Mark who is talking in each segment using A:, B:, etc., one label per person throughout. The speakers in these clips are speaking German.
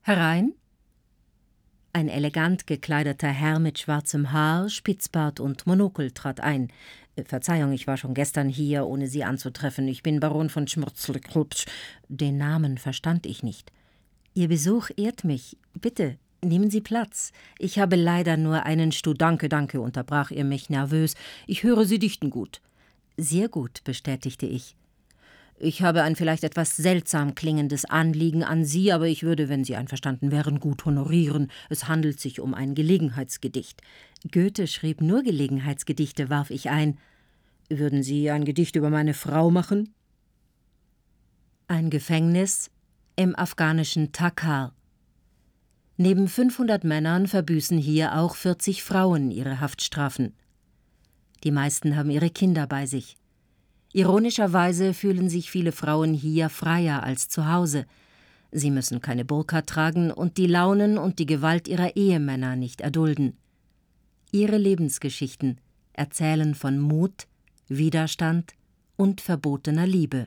A: Herein? Ein elegant gekleideter Herr mit schwarzem Haar, Spitzbart und Monokel trat ein. »Verzeihung, ich war schon gestern hier, ohne Sie anzutreffen. Ich bin Baron von Schmurzlkrupsch. Den Namen verstand ich nicht.« »Ihr Besuch ehrt mich. Bitte, nehmen Sie Platz. Ich habe leider nur einen Stuhl.« »Danke«, unterbrach er mich nervös. »Ich höre, Sie dichten gut.« »Sehr gut«, bestätigte ich. »Ich habe ein vielleicht etwas seltsam klingendes Anliegen an Sie, aber ich würde, wenn Sie einverstanden wären, gut honorieren. Es handelt sich um ein Gelegenheitsgedicht.« »Goethe schrieb nur Gelegenheitsgedichte«, warf ich ein. »Würden Sie ein Gedicht über meine Frau machen?« Ein Gefängnis im afghanischen Takhar. Neben 500 Männern verbüßen hier auch 40 Frauen ihre Haftstrafen. Die meisten haben ihre Kinder bei sich. Ironischerweise fühlen sich viele Frauen hier freier als zu Hause. Sie müssen keine Burka tragen und die Launen und die Gewalt ihrer Ehemänner nicht erdulden. Ihre Lebensgeschichten erzählen von Mut, Widerstand und verbotener Liebe.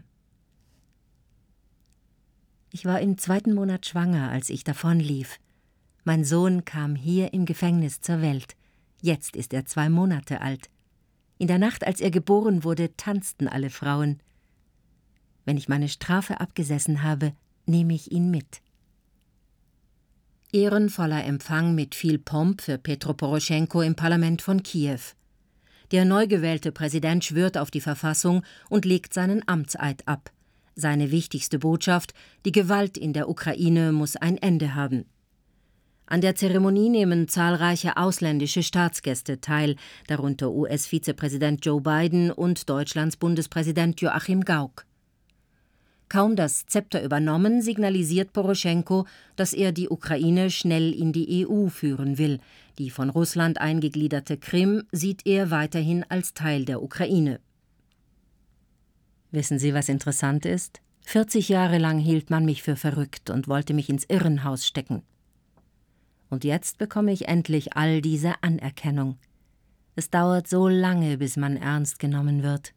A: Ich war im 2. Monat schwanger, als ich davonlief. Mein Sohn kam hier im Gefängnis zur Welt. Jetzt ist er 2 Monate alt. In der Nacht, als er geboren wurde, tanzten alle Frauen. Wenn ich meine Strafe abgesessen habe, nehme ich ihn mit. Ehrenvoller Empfang mit viel Pomp für Petro Poroschenko im Parlament von Kiew. Der neu gewählte Präsident schwört auf die Verfassung und legt seinen Amtseid ab. Seine wichtigste Botschaft: Die Gewalt in der Ukraine muss ein Ende haben. An der Zeremonie nehmen zahlreiche ausländische Staatsgäste teil, darunter US-Vizepräsident Joe Biden und Deutschlands Bundespräsident Joachim Gauck. Kaum das Zepter übernommen, signalisiert Poroschenko, dass er die Ukraine schnell in die EU führen will. Die von Russland eingegliederte Krim sieht er weiterhin als Teil der Ukraine. Wissen Sie, was interessant ist? 40 Jahre lang hielt man mich für verrückt und wollte mich ins Irrenhaus stecken. Und jetzt bekomme ich endlich all diese Anerkennung. Es dauert so lange, bis man ernst genommen wird.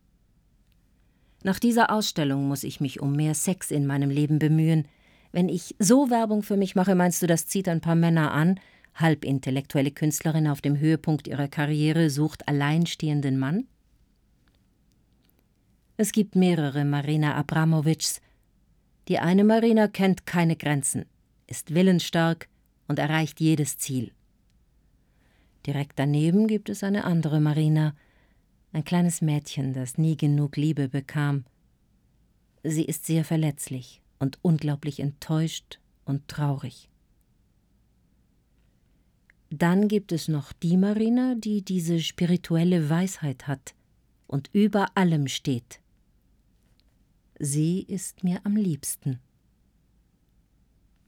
A: Nach dieser Ausstellung muss ich mich um mehr Sex in meinem Leben bemühen. Wenn ich so Werbung für mich mache, meinst du, das zieht ein paar Männer an? Halbintellektuelle Künstlerin auf dem Höhepunkt ihrer Karriere sucht alleinstehenden Mann? Es gibt mehrere Marina Abramowitschs. Die eine Marina kennt keine Grenzen, ist willensstark und erreicht jedes Ziel. Direkt daneben gibt es eine andere Marina, ein kleines Mädchen, das nie genug Liebe bekam. Sie ist sehr verletzlich und unglaublich enttäuscht und traurig. Dann gibt es noch die Marina, die diese spirituelle Weisheit hat und über allem steht. Sie ist mir am liebsten.